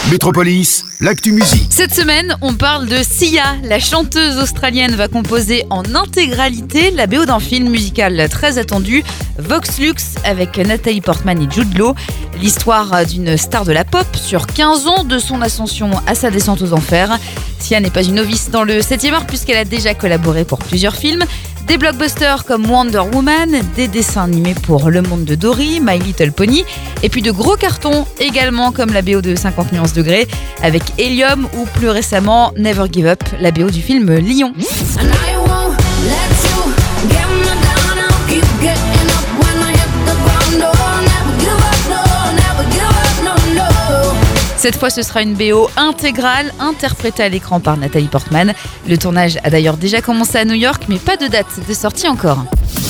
Métropolis, l'actu musique. Cette semaine, on parle de Sia. La chanteuse australienne va composer en intégralité la BO d'un film musical très attendu, Vox Lux, avec Nathalie Portman et Jude Law. L'histoire d'une star de la pop sur 15 ans de son ascension à sa descente aux enfers. Sia n'est pas une novice dans le 7e art puisqu'elle a déjà collaboré pour plusieurs films. Des blockbusters comme Wonder Woman, des dessins animés pour Le Monde de Dory, My Little Pony, et puis de gros cartons également comme la BO de 50 nuances degrés avec Helium ou plus récemment Never Give Up, la BO du film Lion. Cette fois, ce sera une BO intégrale interprétée à l'écran par Nathalie Portman. Le tournage a d'ailleurs déjà commencé à New York, mais pas de date de sortie encore.